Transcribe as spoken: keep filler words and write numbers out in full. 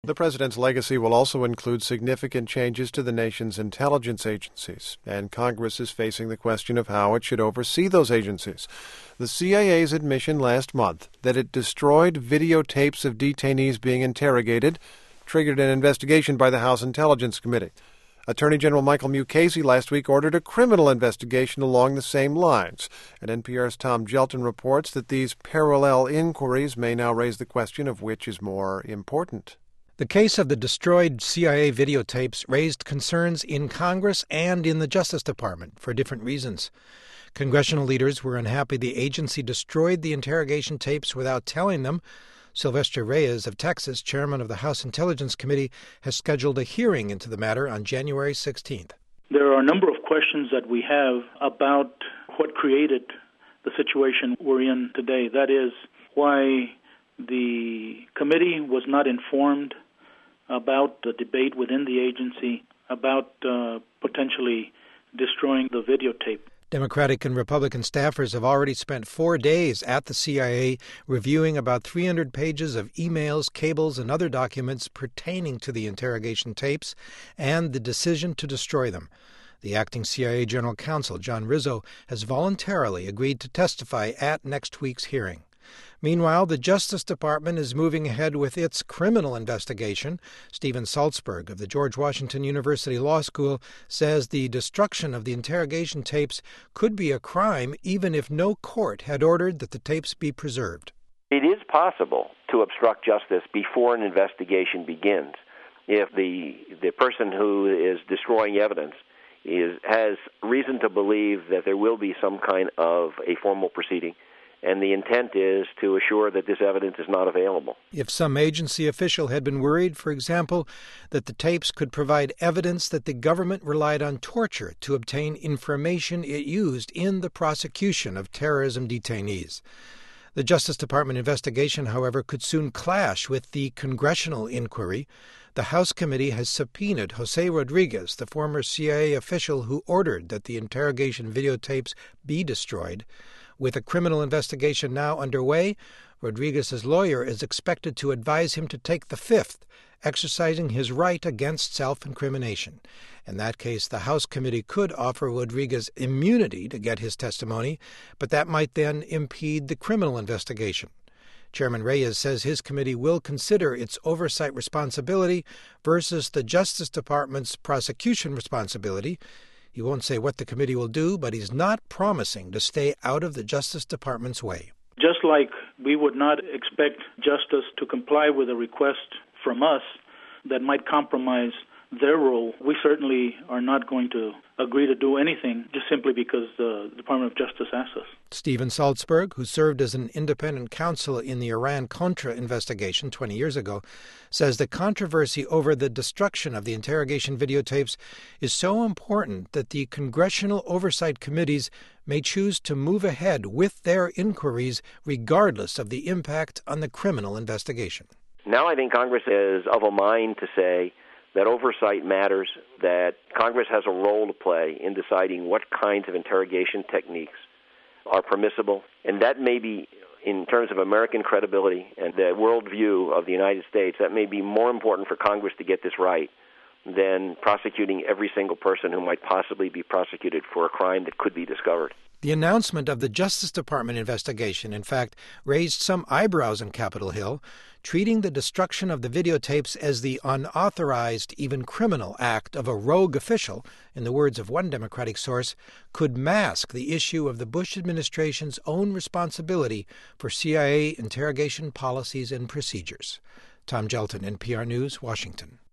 The president's legacy will also include significant changes to the nation's intelligence agencies, and Congress is facing the question of how it should oversee those agencies. The C I A's admission last month that it destroyed videotapes of detainees being interrogated triggered an investigation by the House Intelligence Committee. Attorney General Michael Mukasey last week ordered a criminal investigation along the same lines, and N P R's Tom Gelton reports that these parallel inquiries may now raise the question of which is more important. The case of the destroyed C I A videotapes raised concerns in Congress and in the Justice Department for different reasons. Congressional leaders were unhappy the agency destroyed the interrogation tapes without telling them. Silvestre Reyes of Texas, chairman of the House Intelligence Committee, has scheduled a hearing into the matter on January sixteenth. There are a number of questions that we have about what created the situation we're in today. That is, why the committee was not informed about the debate within the agency about uh, potentially destroying the videotape. Democratic and Republican staffers have already spent four days at the C I A reviewing about three hundred pages of emails, cables, and other documents pertaining to the interrogation tapes and the decision to destroy them. The acting C I A General Counsel, John Rizzo, has voluntarily agreed to testify at next week's hearing. Meanwhile, the Justice Department is moving ahead with its criminal investigation. Steven Saltzberg of the George Washington University Law School says the destruction of the interrogation tapes could be a crime even if no court had ordered that the tapes be preserved. It is possible to obstruct justice before an investigation begins if the the person who is destroying evidence is has reason to believe that there will be some kind of a formal proceeding. And the intent is to assure that this evidence is not available. If some agency official had been worried, for example, that the tapes could provide evidence that the government relied on torture to obtain information it used in the prosecution of terrorism detainees. The Justice Department investigation, however, could soon clash with the congressional inquiry. The House committee has subpoenaed Jose Rodriguez, the former C I A official who ordered that the interrogation videotapes be destroyed. With a criminal investigation now underway, Rodriguez's lawyer is expected to advise him to take the fifth, exercising his right against self-incrimination. In that case, the House committee could offer Rodriguez immunity to get his testimony, but that might then impede the criminal investigation. Chairman Reyes says his committee will consider its oversight responsibility versus the Justice Department's prosecution responsibility. He won't say what the committee will do, but he's not promising to stay out of the Justice Department's way. Just like we would not expect justice to comply with a request from us that might compromise their role, we certainly are not going to agree to do anything just simply because the Department of Justice asks us. Steven Saltzberg, who served as an independent counsel in the Iran-Contra investigation twenty years ago, says the controversy over the destruction of the interrogation videotapes is so important that the congressional oversight committees may choose to move ahead with their inquiries regardless of the impact on the criminal investigation. Now I think Congress is of a mind to say that oversight matters, that Congress has a role to play in deciding what kinds of interrogation techniques are permissible, and that may be, in terms of American credibility and the worldview of the United States, that may be more important for Congress to get this right than prosecuting every single person who might possibly be prosecuted for a crime that could be discovered. The announcement of the Justice Department investigation, in fact, raised some eyebrows in Capitol Hill, treating the destruction of the videotapes as the unauthorized, even criminal act of a rogue official, in the words of one Democratic source, could mask the issue of the Bush administration's own responsibility for C I A interrogation policies and procedures. Tom Gelton, N P R News, Washington.